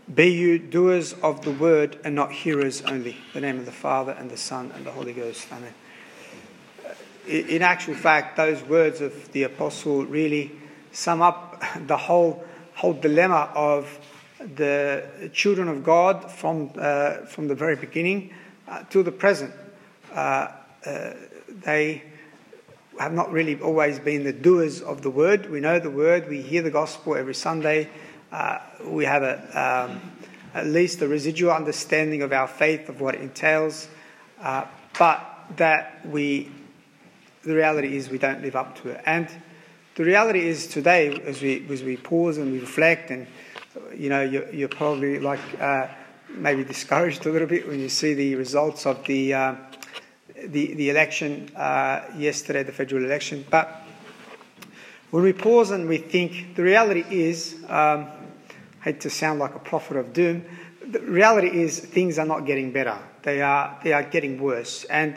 Be you doers of the word and not hearers only. In the name of the Father and the Son and the Holy Ghost. Amen. In actual fact, those words of the apostle really sum up the whole dilemma of the children of God from the very beginning to the present. They have not really always been the doers of the word. We know the word. We hear the gospel every Sunday. We have at least a residual understanding of our faith, of what it entails. But that the reality is we don't live up to it. And the reality is today, as we pause and we reflect, and you're probably maybe discouraged a little bit when you see the results of the election yesterday, the federal election. But when we pause and we think, the reality is, I hate to sound like a prophet of doom, the reality is things are not getting better. They are getting worse. And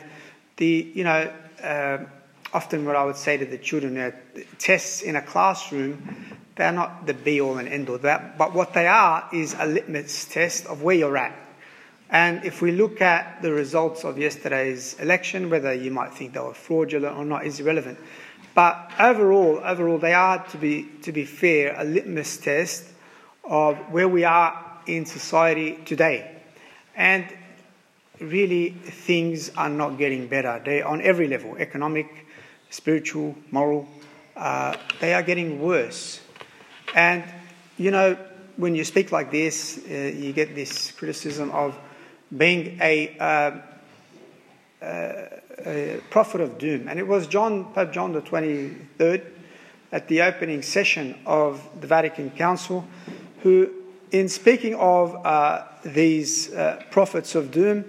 often what I would say to the children, tests in a classroom, they're not the be-all and end-all. But what they are is a litmus test of where you're at. And if we look at the results of yesterday's election, whether you might think they were fraudulent or not is irrelevant. But overall, they are, to be fair, a litmus test of where we are in society today. And really, things are not getting better. They're on every level, economic, spiritual, moral. They are getting worse. And, when you speak like this, you get this criticism of being a prophet of doom. And it was Pope John the 23rd, at the opening session of the Vatican Council, who, in speaking of these prophets of doom,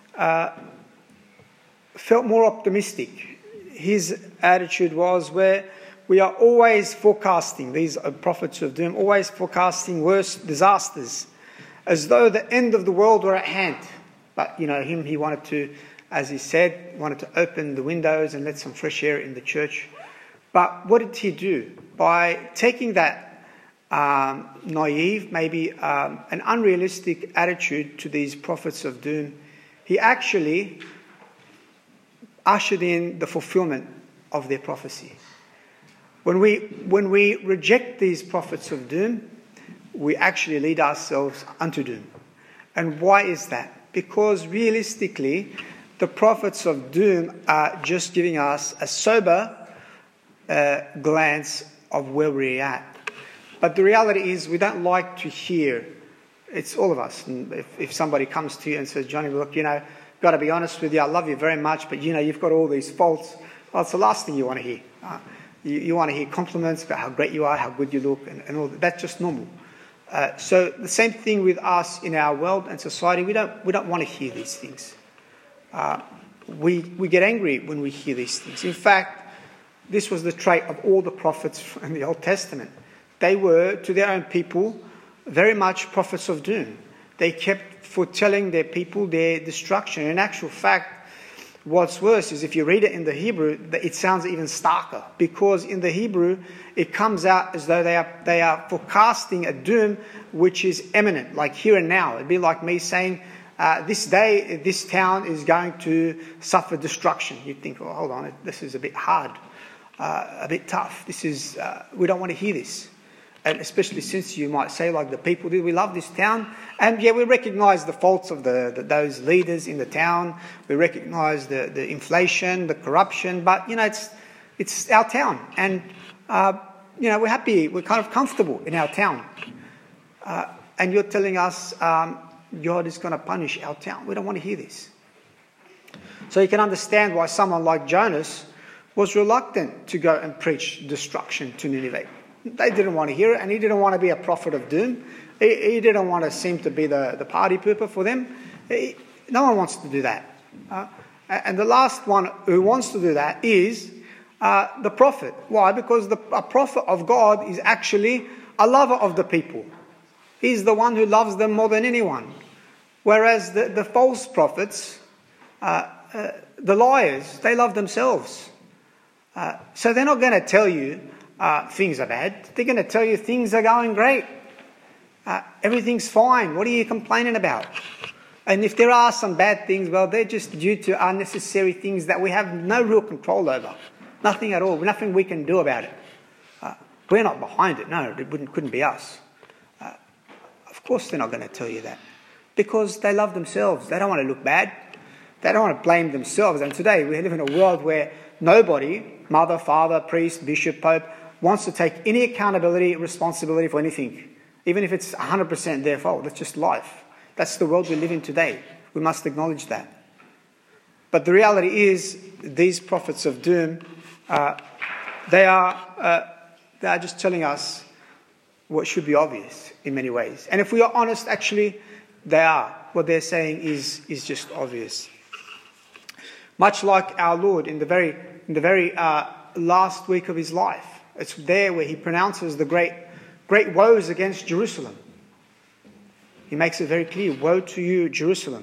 felt more optimistic. His attitude was where we are always forecasting, these prophets of doom, always forecasting worse disasters, as though the end of the world were at hand. But, he wanted to, as he said, wanted to open the windows and let some fresh air in the church. But what did he do? By taking that naive, maybe an unrealistic attitude to these prophets of doom, he actually ushered in the fulfillment of their prophecy. When we reject these prophets of doom, we actually lead ourselves unto doom. And why is that? Because realistically, the prophets of doom are just giving us a sober glance of where we're at. But the reality is we don't like to hear, it's all of us. And if somebody comes to you and says, Johnny, look, got to be honest with you, I love you very much, but you've got all these faults, well, it's the last thing you want to hear. You want to hear compliments about how great you are, how good you look, and all that. That's just normal. So the same thing with us in our world and society. We don't want to hear these things. We get angry when we hear these things. In fact, this was the trait of all the prophets in the Old Testament. They were, to their own people, very much prophets of doom. They kept foretelling their people their destruction. In actual fact, what's worse is if you read it in the Hebrew, it sounds even starker, because in the Hebrew it comes out as though they are forecasting a doom which is imminent, like here and now. It'd be like me saying, this day, this town is going to suffer destruction. You'd think, oh, hold on, this is a bit hard, a bit tough. We don't want to hear this. And especially since you might say, like the people did, we love this town. And yeah, we recognise the faults of those leaders in the town. We recognise the inflation, the corruption. But, it's our town. And, we're happy. We're kind of comfortable in our town. And you're telling us God is going to punish our town. We don't want to hear this. So you can understand why someone like Jonas was reluctant to go and preach destruction to Nineveh. They didn't want to hear it, and he didn't want to be a prophet of doom. He didn't want to seem to be the party pooper for them. No one wants to do that. And the last one who wants to do that is the prophet. Why? Because a prophet of God is actually a lover of the people. He's the one who loves them more than anyone. Whereas the false prophets, the liars, they love themselves. So they're not going to tell you things are bad. They're going to tell you things are going great. Everything's fine. What are you complaining about? And if there are some bad things, well, they're just due to unnecessary things that we have no real control over. Nothing at all. Nothing we can do about it. We're not behind it. No, it couldn't be us. Of course they're not going to tell you that. Because they love themselves. They don't want to look bad. They don't want to blame themselves. And today we live in a world where nobody, mother, father, priest, bishop, pope, wants to take any accountability, responsibility for anything. Even if it's 100% their fault. That's just life. That's the world we live in today. We must acknowledge that. But the reality is, these prophets of doom, they are just telling us what should be obvious in many ways. And if we are honest, actually, they are. What they're saying is just obvious. Much like our Lord in the very last week of his life. It's there where he pronounces the great woes against Jerusalem. He makes it very clear, woe to you, Jerusalem.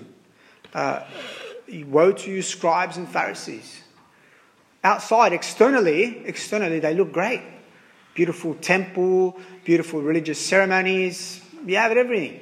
Woe to you, scribes and Pharisees. Outside, externally, they look great. Beautiful temple, beautiful religious ceremonies. You have everything.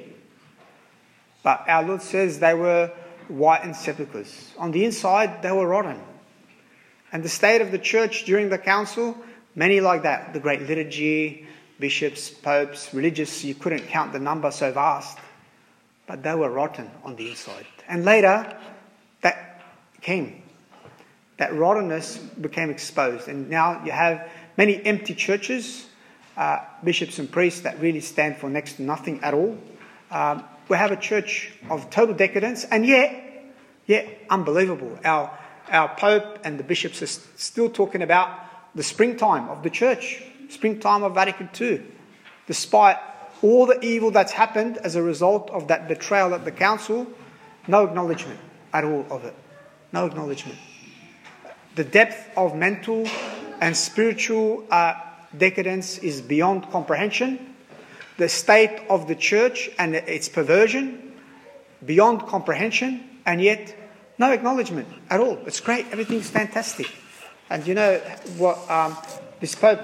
But our Lord says they were whitened sepulchres. On the inside, they were rotten. And the state of the church during the council, many like that. The great liturgy, bishops, popes, religious, you couldn't count the number, so vast. But they were rotten on the inside. And later, that came. That rottenness became exposed. And now you have many empty churches, bishops and priests that really stand for next to nothing at all. We have a church of total decadence, and yet unbelievable. Our Pope and the bishops are still talking about the springtime of the church, springtime of Vatican II, despite all the evil that's happened as a result of that betrayal at the council. No acknowledgement at all of it. No acknowledgement. The depth of mental and spiritual decadence is beyond comprehension. The state of the church and its perversion, beyond comprehension, and yet no acknowledgement at all. It's great. Everything's fantastic. And you know what this Pope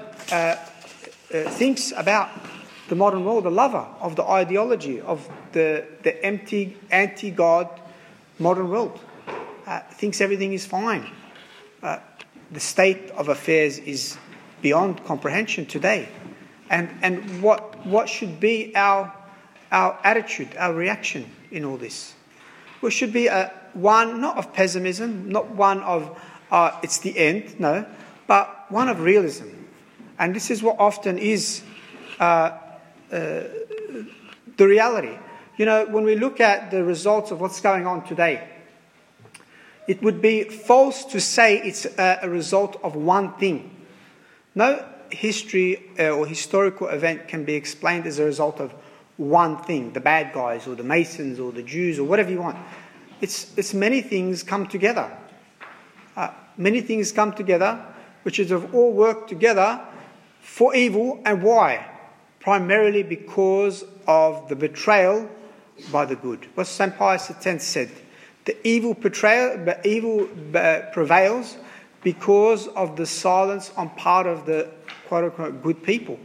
thinks about the modern world, the lover of the ideology of the empty, anti-God modern world. Thinks everything is fine. The state of affairs is beyond comprehension today. And what should be our attitude, our reaction in all this? We should be one, not of pessimism, not one of it's the end, no, but one of realism. And this is what often is the reality. You know, when we look at the results of what's going on today, it would be false to say it's a result of one thing. No history or historical event can be explained as a result of one thing, the bad guys or the Masons or the Jews or whatever you want. It's many things come together. Many things come together, which is of all work together for evil. And why? Primarily because of the betrayal by the good. What St. Pius X said, the evil prevails because of the silence on part of the quote-unquote good people.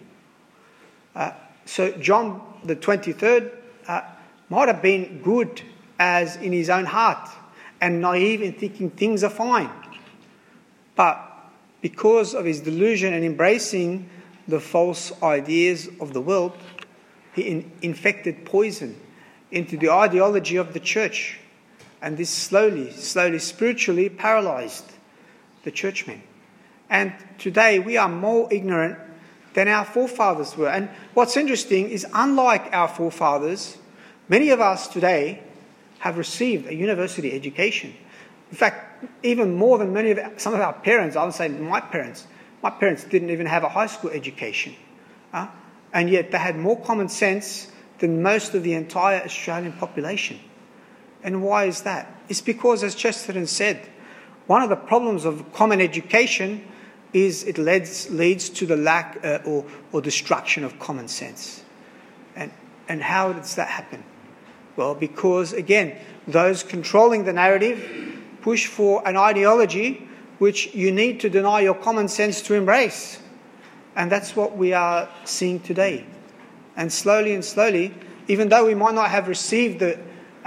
So John the 23rd might have been good as in his own heart and naive in thinking things are fine. But because of his delusion and embracing the false ideas of the world, he infected poison into the ideology of the church. And this slowly, spiritually paralysed the churchmen. And today we are more ignorant than our forefathers were. And what's interesting is, unlike our forefathers, many of us today have received a university education. In fact, even more than some of our parents. I would say my parents didn't even have a high school education. And yet they had more common sense than most of the entire Australian population. And why is that? It's because, as Chesterton said, one of the problems of common education is it leads to the lack or destruction of common sense. And how does that happen? Well, because, again, those controlling the narrative push for an ideology which you need to deny your common sense to embrace. And that's what we are seeing today. and slowly, even though we might not have received the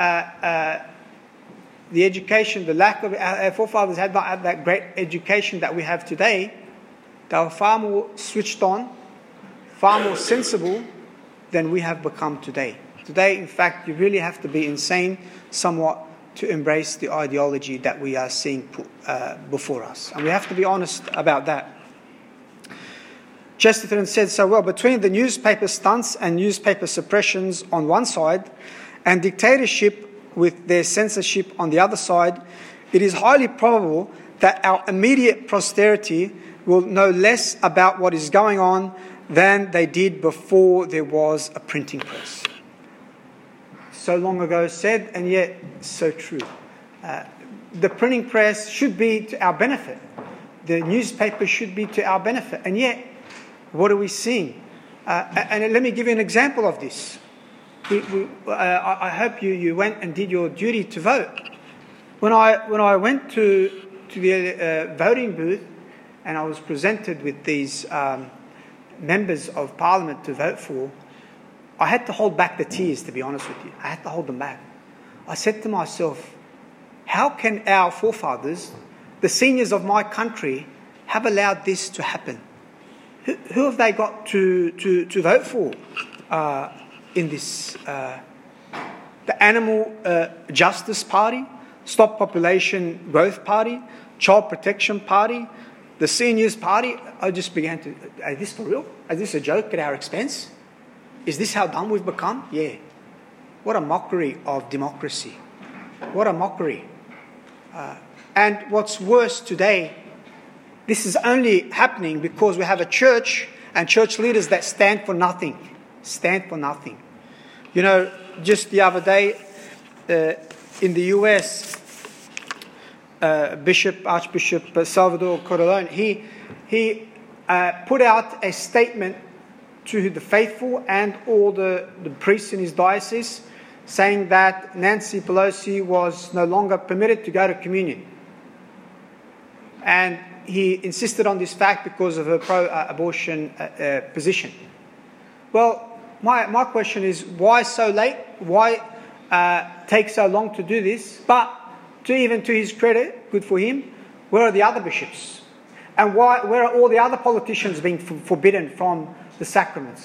education, the lack of our forefathers had not had that great education that we have today, they were far more switched on, far more sensible than we have become today. Today, in fact, you really have to be insane somewhat to embrace the ideology that we are seeing put before us. And we have to be honest about that. Chesterton said so well, between the newspaper stunts and newspaper suppressions on one side and dictatorship with their censorship on the other side, it is highly probable that our immediate posterity will know less about what is going on than they did before there was a printing press. So long ago said, and yet so true. The printing press should be to our benefit. The newspaper should be to our benefit. And yet, what are we seeing? And let me give you an example of this. I hope you went and did your duty to vote. When I went to the voting booth and I was presented with these members of Parliament to vote for, I had to hold back the tears, to be honest with you. I had to hold them back. I said to myself, how can our forefathers, the seniors of my country, have allowed this to happen? Who have they got to vote for in this? The Animal Justice Party, Stop Population Growth Party, Child Protection Party, the Seniors Party. I just began to, is this for real? Is this a joke at our expense? Is this how dumb we've become? Yeah. What a mockery of democracy. What a mockery. And what's worse today, this is only happening because we have a church and church leaders that stand for nothing. Stand for nothing. You know, just the other day in the US, Archbishop Salvador Corralón, he put out a statement to the faithful and all the priests in his diocese, saying that Nancy Pelosi was no longer permitted to go to communion. And he insisted on this fact because of her pro-abortion position. Well, my question is, why so late? Why take so long to do this? But to his credit, good for him, where are the other bishops? And where are all the other politicians being forbidden from the sacraments?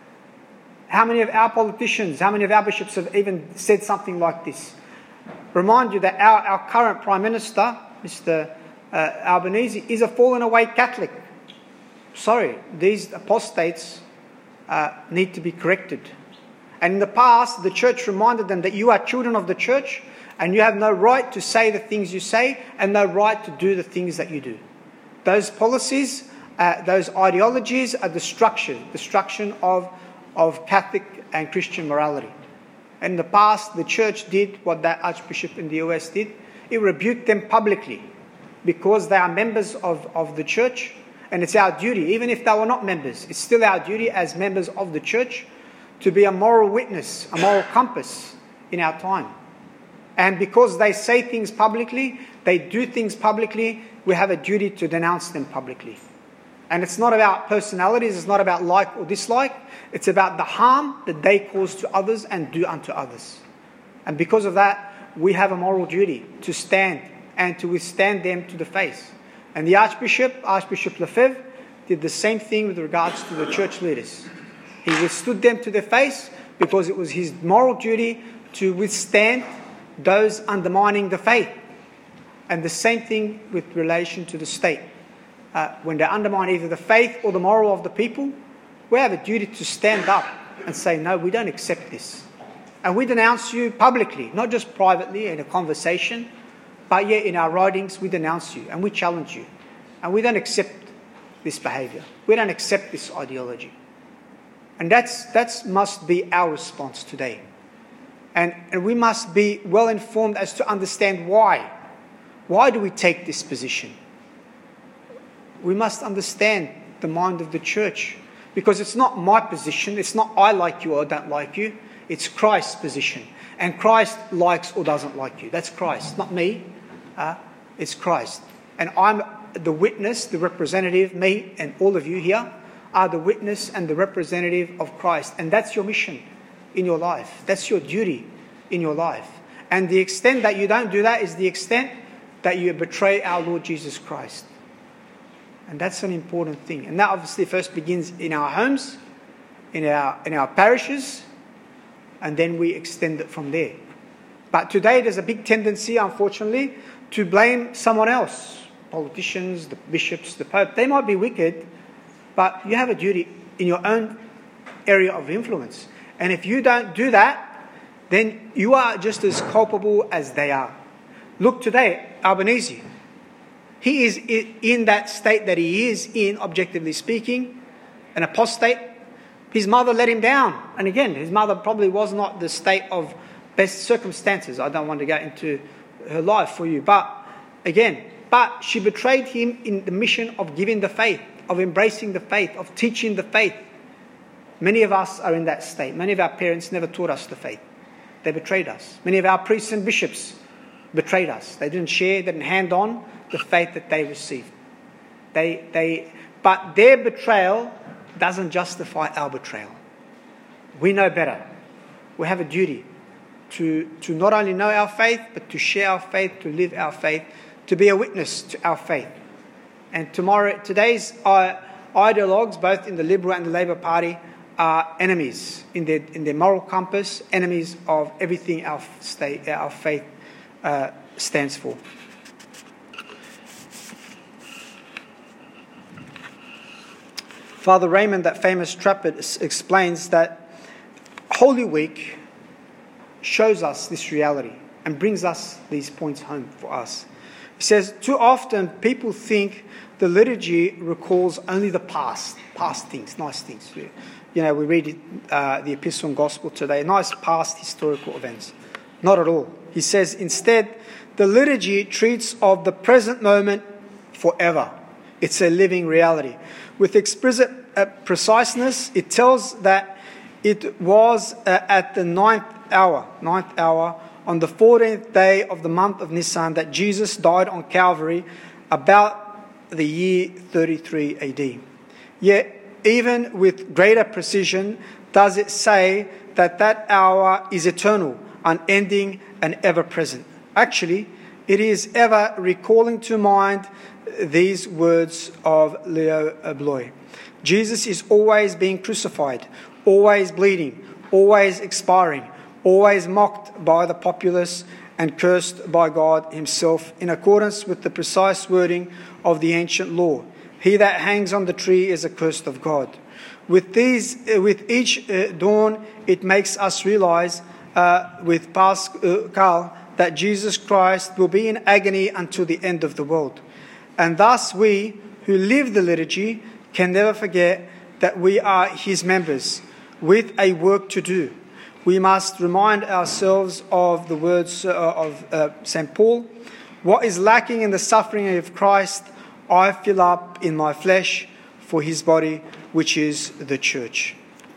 How many of our politicians, how many of our bishops have even said something like this? Remind you that our current Prime Minister, Mr. Albanese, is a fallen away Catholic. Sorry, these apostates need to be corrected. And in the past, the church reminded them that you are children of the church and you have no right to say the things you say and no right to do the things that you do. Those policies, those ideologies are destruction of Catholic and Christian morality. In the past, the church did what that Archbishop in the US did. It rebuked them publicly because they are members of the church, and it's our duty, even if they were not members, it's still our duty as members of the church to be a moral witness, a moral compass in our time. And because they say things publicly, they do things publicly, we have a duty to denounce them publicly. And it's not about personalities, it's not about like or dislike, it's about the harm that they cause to others and do unto others. And because of that, we have a moral duty to stand and to withstand them to the face. And the Archbishop Lefebvre, did the same thing with regards to the church leaders. He withstood them to their face because it was his moral duty to withstand those undermining the faith. And the same thing with relation to the state. When they undermine either the faith or the moral of the people, we have a duty to stand up and say, no, we don't accept this. And we denounce you publicly, not just privately in a conversation, but yet in our writings we denounce you and we challenge you. And we don't accept this behaviour. We don't accept this ideology. And that must be our response today. And we must be well informed as to understand why. Why do we take this position? We must understand the mind of the church. Because it's not my position, it's not I like you or don't like you, it's Christ's position. And Christ likes or doesn't like you. That's Christ, not me. It's Christ. And I'm the witness, the representative, me and all of you here. are the witness and the representative of Christ. And that's your mission in your life. That's your duty in your life. And the extent that you don't do that is the extent that you betray our Lord Jesus Christ. And that's an important thing. And that obviously first begins in our homes, in our parishes, and then we extend it from there. But today there's a big tendency, unfortunately, to blame someone else. Politicians, the bishops, the Pope. They might be wicked, but you have a duty in your own area of influence. And if you don't do that, then you are just as culpable as they are. Look today, Albanese. He is in that state that he is in, objectively speaking, an apostate. His mother let him down. And again, his mother probably was not the state of best circumstances. I don't want to go into her life for you. But she betrayed him in the mission of giving the faith, of embracing the faith, of teaching the faith. Many of us are in that state. Many of our parents never taught us the faith. They betrayed us. Many of our priests and bishops betrayed us. They didn't share, they didn't hand on the faith that they received. But their betrayal doesn't justify our betrayal. We know better. We have a duty to not only know our faith, but to share our faith, to live our faith, to be a witness to our faith. And today's ideologues, both in the Liberal and the Labour Party, are enemies in their moral compass, enemies of everything our faith stands for. Father Raymond, that famous Trappist, explains that Holy Week shows us this reality and brings us these points home for us. He says, too often people think the liturgy recalls only the past things, nice things. We read the Epistle and Gospel today, nice past historical events. Not at all. He says, instead, the liturgy treats of the present moment forever. It's a living reality. With explicit preciseness, it tells that it was at the ninth hour, on the 14th day of the month of Nisan, that Jesus died on Calvary about the year 33 AD. Yet, even with greater precision, does it say that hour is eternal, unending, and ever-present. Actually, it is ever recalling to mind these words of Leo Bloy. Jesus is always being crucified, always bleeding, always expiring, always mocked by the populace and cursed by God himself, in accordance with the precise wording of the ancient law. He that hangs on the tree is accursed of God. With each dawn, it makes us realize with Pascal that Jesus Christ will be in agony until the end of the world. And thus we, who live the liturgy, can never forget that we are his members with a work to do. We must remind ourselves of the words of St. Paul. What is lacking in the suffering of Christ, I fill up in my flesh for his body, which is the church.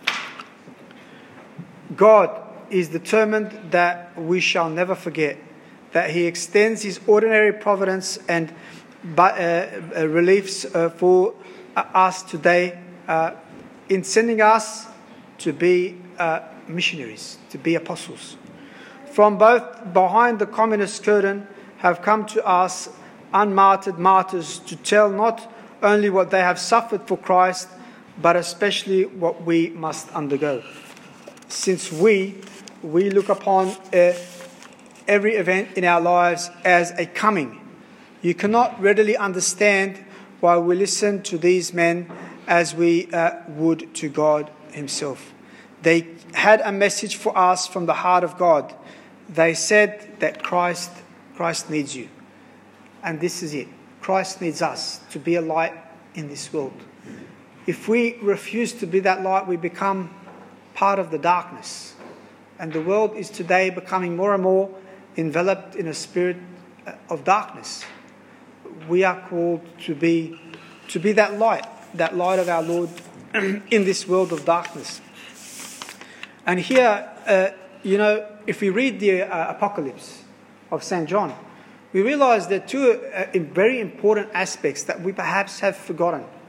God is determined that we shall never forget that he extends his ordinary providence and reliefs for us today in sending us to be missionaries, to be apostles. From both behind the communist curtain have come to us unmartyred martyrs to tell not only what they have suffered for Christ, but especially what we must undergo. Since we look upon every event in our lives as a coming, you cannot readily understand why we listen to these men as we would to God himself. They had a message for us from the heart of God. They said that Christ needs you. And this is it. Christ needs us to be a light in this world. If we refuse to be that light, we become part of the darkness. And the world is today becoming more and more enveloped in a spirit of darkness. We are called to be that light of our Lord in this world of darkness. And here, if we read the Apocalypse of St. John, we realize there are two very important aspects that we perhaps have forgotten.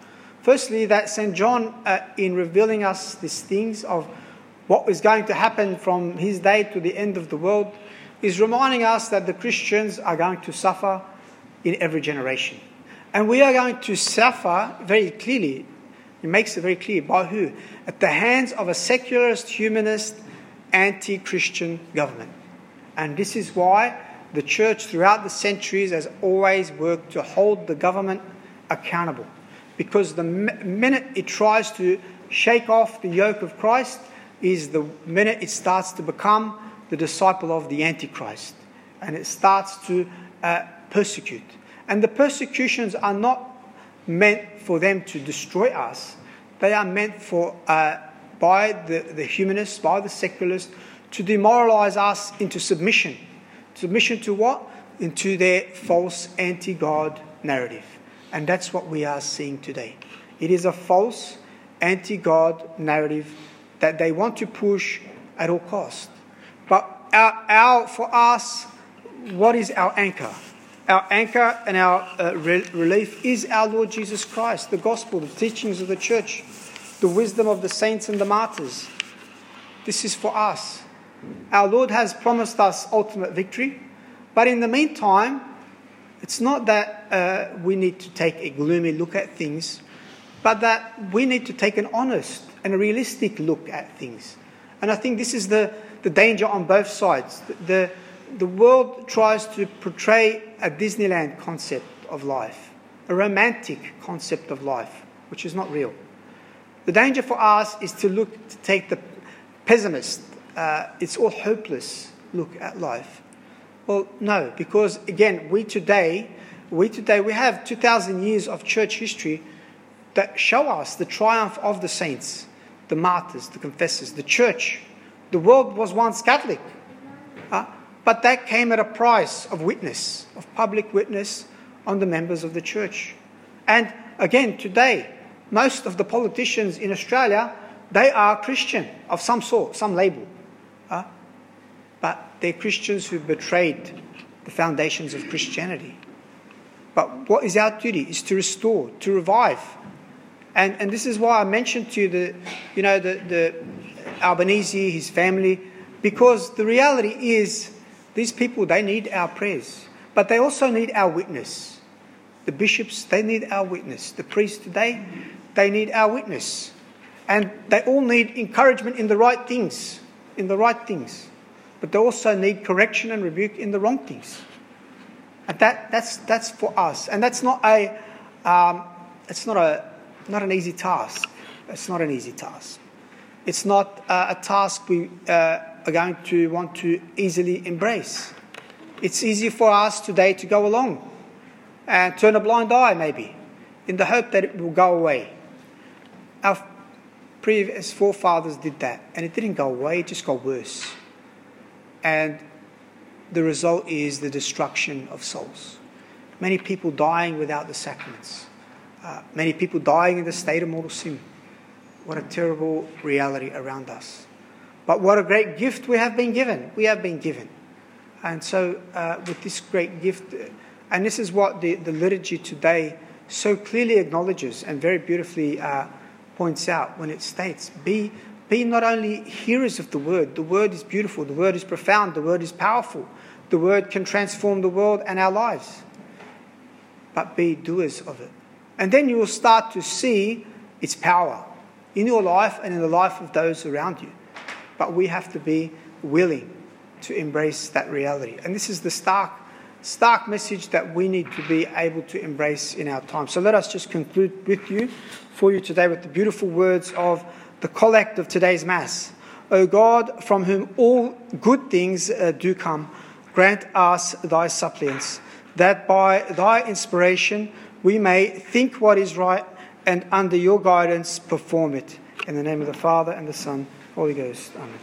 Firstly, that St. John, in revealing us these things of what is going to happen from his day to the end of the world, is reminding us that the Christians are going to suffer in every generation. And we are going to suffer very clearly. It makes it very clear. By who? At the hands of a secularist, humanist, anti-Christian government. And this is why the church throughout the centuries has always worked to hold the government accountable. Because the minute it tries to shake off the yoke of Christ is the minute it starts to become the disciple of the Antichrist. And it starts to persecute. And the persecutions are not meant for them to destroy us. They are meant for by the humanists, by the secularists, to demoralize us into submission. Submission to what? Into their false anti-God narrative. And that's what we are seeing today. It is a false anti-God narrative that they want to push at all costs. But for us, what is our anchor? Our anchor and our relief is our Lord Jesus Christ, the gospel, the teachings of the church, the wisdom of the saints and the martyrs. This is for us. Our Lord has promised us ultimate victory, but in the meantime, it's not that we need to take a gloomy look at things, but that we need to take an honest and a realistic look at things. And I think this is the danger on both sides. The world tries to portray a Disneyland concept of life, a romantic concept of life, which is not real. The danger for us is to take the pessimist, it's all hopeless look at life. Well, no, because again, we today have 2,000 years of church history that show us the triumph of the saints, the martyrs, the confessors, the church. The world was once Catholic, but that came at a price of witness, of public witness on the members of the church. And again, today, most of the politicians in Australia, they are Christian of some sort, some label. But they're Christians who betrayed the foundations of Christianity. But what is our duty is to restore, to revive. And this is why I mentioned to you the Albanese, his family, because the reality is these people, they need our prayers, but they also need our witness. The bishops, they need our witness. The priests today, they need our witness. And they all need encouragement in the right things, But they also need correction and rebuke in the wrong things. And that's for us. And that's not an easy task. It's not an easy task. It's not a task we are going to want to easily embrace. It's easy for us today to go along and turn a blind eye, maybe, in the hope that it will go away. Our previous forefathers did that, and it didn't go away, it just got worse. And the result is the destruction of souls. Many people dying without the sacraments. Many people dying in the state of mortal sin. What a terrible reality around us. But what a great gift we have been given. We have been given. And so with this great gift, and this is what the liturgy today so clearly acknowledges and very beautifully points out when it states, be not only hearers of the word is beautiful, the word is profound, the word is powerful, the word can transform the world and our lives, but be doers of it. And then you will start to see its power in your life and in the life of those around you. But we have to be willing to embrace that reality. And this is the stark message that we need to be able to embrace in our time. So let us just conclude for you today with the beautiful words of the collect of today's Mass. O God, from whom all good things do come, grant us thy suppliance, that by thy inspiration we may think what is right and under your guidance perform it. In the name of the Father and the Son, Holy Ghost. Amen.